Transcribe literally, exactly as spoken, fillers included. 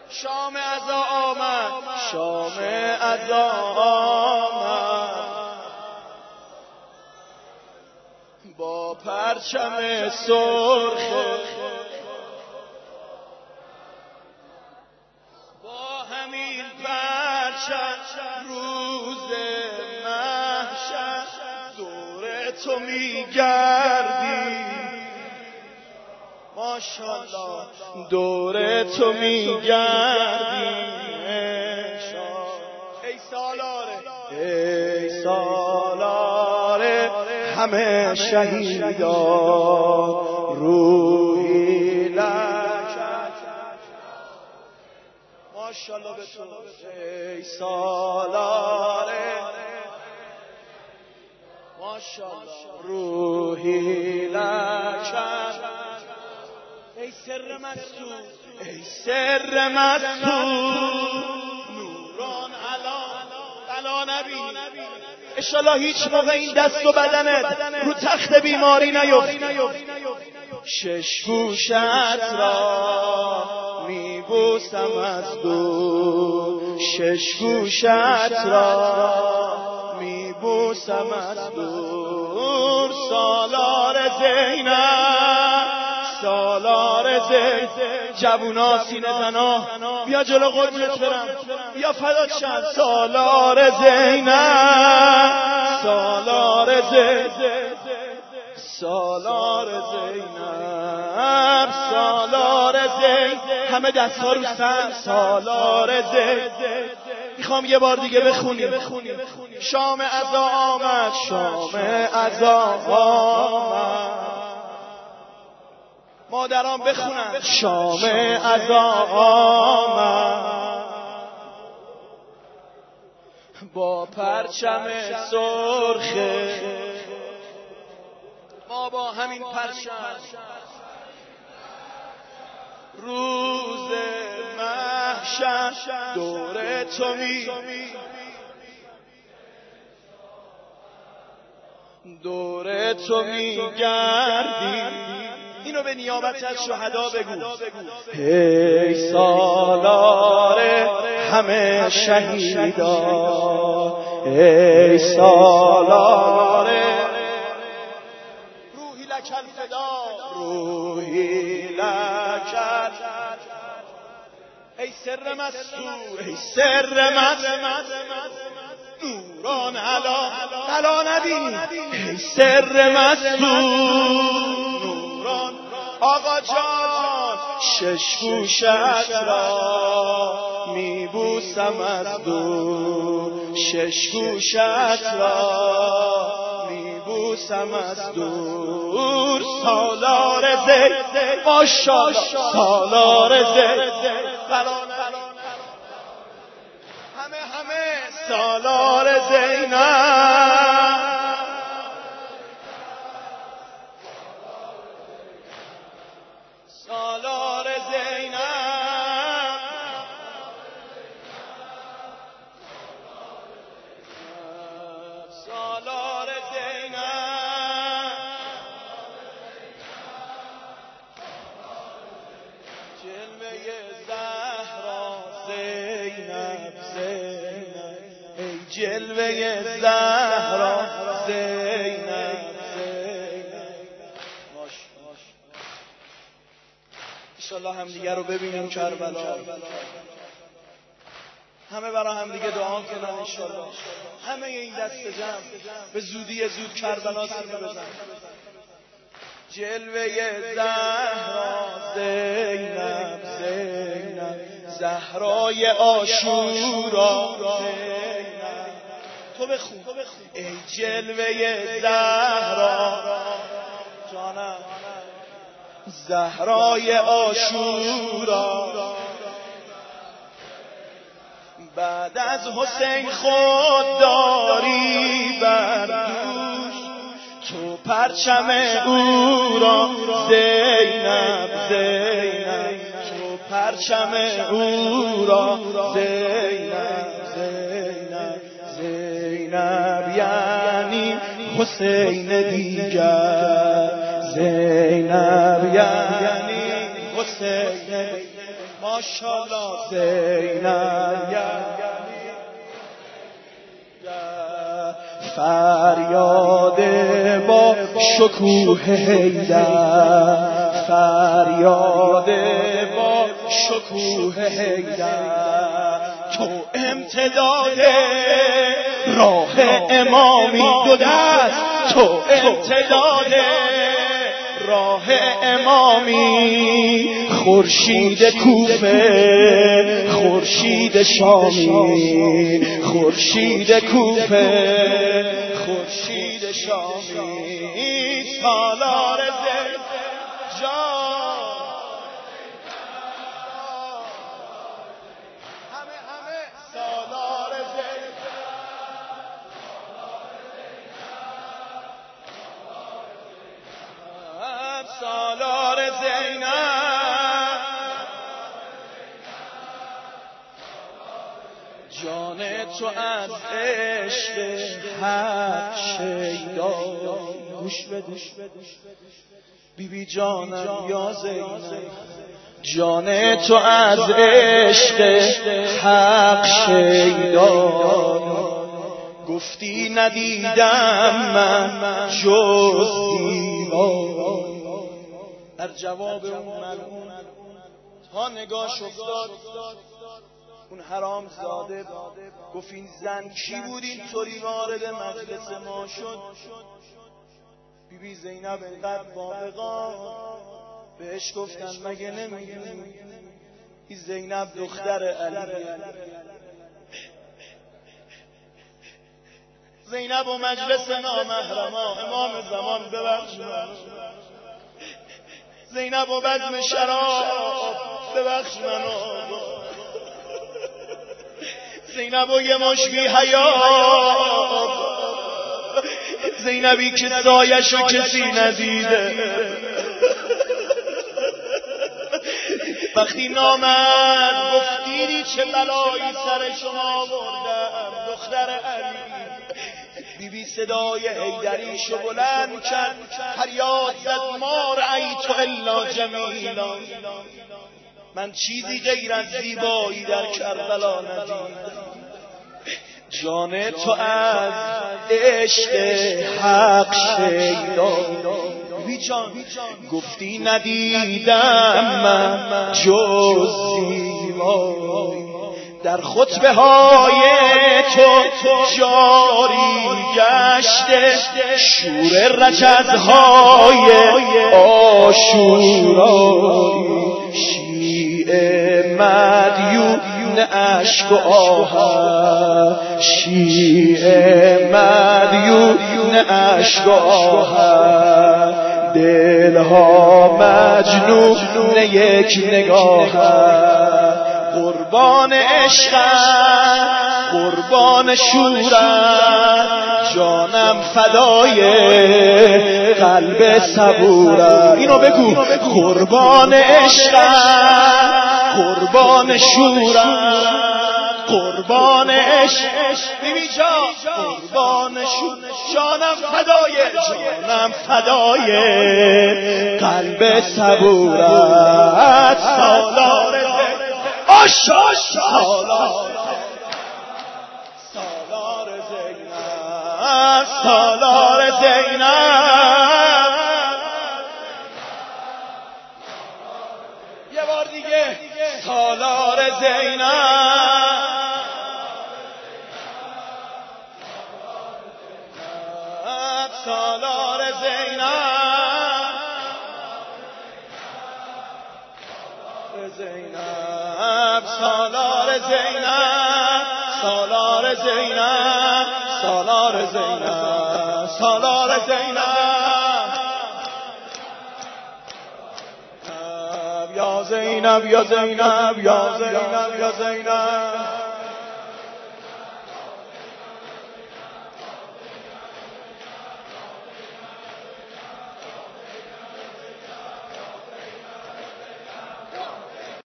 شام عزا آمد، شام عزا آمد، با پرچم سرخ، با همین پرچم روز محشر دور تو میگردی، ماشاءالله دور تو میگردی. ای سالاره، ای سالاره همه شهیدان، روحی لک ماشاءالله به تو. ای سالاره ماشاءالله روحی لک. ای سر مستور، ای سر مستور، نوران علا علا نبی. انشالله هیچ موقع این دست و بدنت رو تخت بیماری نیفت. شش گوشت را میبوسم از دور، شش گوشت را میبوسم از دور. سالار زینب، سالار زید، جوونا سینه زنا بیا جلو قربونت برم، بیا فدات شم. سالار زینب، سالار زید، سالار زینب، سالار زید. همه دست‌ها رو سر. سالار زید. میخوام یه بار دیگه بخونیم. شام عزا آمد، شام عزا آمد. مادران بخونن. شام عزا آمد، با پرچم سرخ، ما با همین پرچم روز محشر دور تو می دور تو میگردی. اینو به نیابت از شهدا بگو. ای سالار همه شهیدان، ای سالار روحی لک الفدا، روحی لک. ای سر مستور، ای سر مستور، نوران علا علا نبی. ای سر مستور، آقا جان شش گوشت را میبوسم از دور، شش گوشت را میبوسم از دور. سالار زید ماشاءالله، سالار زید، همه همه سالار زینب. سالار زینب، سالار زینب، جلوه زهرا زینب زینب، ای جلوه زهرا زینب. انشالله همدیگه رو ببینیم کربلا، همه برای همدیگه دعا کنن. انشالله همه این دست جمع به زودی زود کربلا سینه بزن. جلوه زهرا زینب زینب، زهرای عاشورا زینب. تو بخون. ای جلوه زهرا جانم، زهرای عاشورا، بعد از حسین خود داری بر دوش تو پرچم او را. زینب زینب، تو پرچم او را. زینب زینب زینب یعنی حسین دیگر، زینب یعنی حسین. ماشاءالله زینب فریاد با شکوه حیدر، فریاد با شکوه حیدر، تو امتداد راه امامی، دو دست تو امتداد راه امامی، خورشید کوفه خورشید شامی، خورشید کوفه خورشید شامی، سالار زید جان همه همه سالار زید سالار زینب، جان تو از عشق حق شیدا، گوش بده بی بی جانم یا زینب، جان تو از عشق حق شیدا، گفتی ندیدم من جز زیبا. در جواب اون ملعون تا نگاش افتاد، اون حرام زاده گفت این زن کی بود اینطوری وارد مجلس ما شد؟ بی بی زینب اینقدر وابقا بهش گفتن مگه نمیدونی این زینب دختر علیه؟ زینب و مجلس نامحرما، امام زمان ببخش، زینب و بزم شراب ببخش منو، زینب و یه مش بی حیا، زینبی که سایشو کسی ندیده، وقتی نامد گفت دیدی چه بلایی سر شما آوردم دختر علی. بی بی صدای حیدریشو بلند کرد، فریاد زد ما رأیت الا جمیلا، من چیزی غیر از زیبایی در کربلا ندیدم. جان تو از عشق حق شیدا، بی جان گفتی ندیدم من جز زیبایی، در خطبه های تو جاری گشته شور رجزهای آشورایی، شیعه مدیون اشک و آهن، شیعه مدیون اشک و آهن، دلها مجنون یک نگاهن، قربان عشقم قربان شورم، جانم فدای قلب صبورم. اینو بگو قربان عشقم قربان شورم، قربان عشق بیبی جان قربان شورم، جانم فدای جانم فدای قلب صبورت، سالار آشا سالار سالار زینب، سالار زینب. یه بار دیگه سالار زینب، سالار زینب، زینب سالار زینب، سالار زینب، سالار زینب، سالار زینب، یا زینب یا زینب یا زینب یا زینب.